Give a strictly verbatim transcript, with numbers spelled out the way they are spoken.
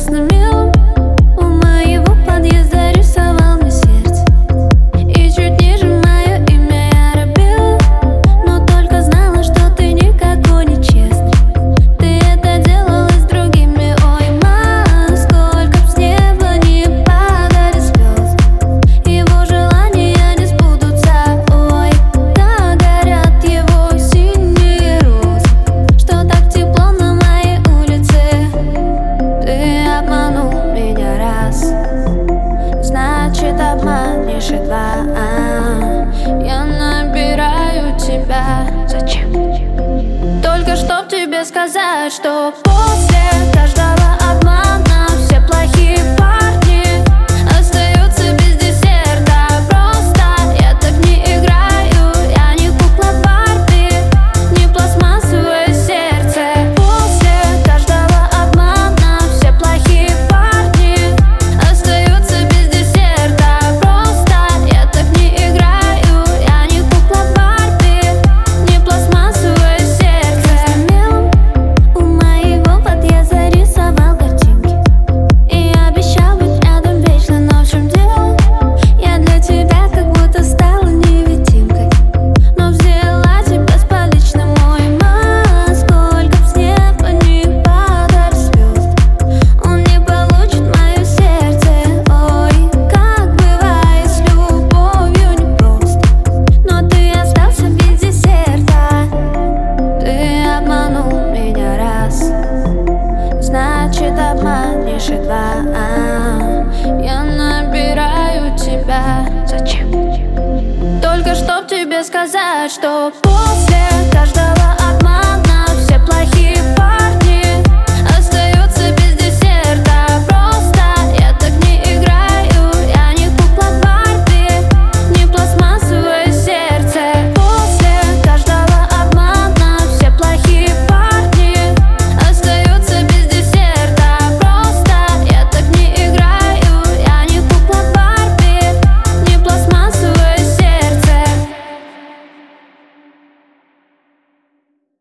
красным мелом у моего подъезда рисовал мне сердце. И чуть ниже мое имя я робела, но только знала, что ты никакой не честный. Ты это делала с другими, ой, ма, сколько б с неба не падали звезды, его желания не сбудутся, ой, так горят его синие розы, что так тепло на моей улице. Ты обманул меня раз, значит обманешь и два. Я набираю тебя. Зачем? Только чтоб тебе сказать, что после каждого обмана все плохие парни остаются без десерта. Просто я так не играю, я не кукла Барби, не пластмассовое сердце. После каждого обмана все плохие парни остаются без десерта. Просто я так не играю, я не кукла Барби, не пластмассовое сердце. Мелом у моего подъезда рисовал картинки и обещал быть рядом вечно, но в чем дело? Я для тебя как будто стала невидимкой, но взяла тебя с поличным, мой ма, сколько б с неба не падали звезды, он не получит мое сердце. Ой, как бывает с любовью непросто, но ты остался без десерта. Ты обманул меня раз, значит обманешь и два. Я набираю тебя. Зачем? Только чтоб тебе сказать, что после каждого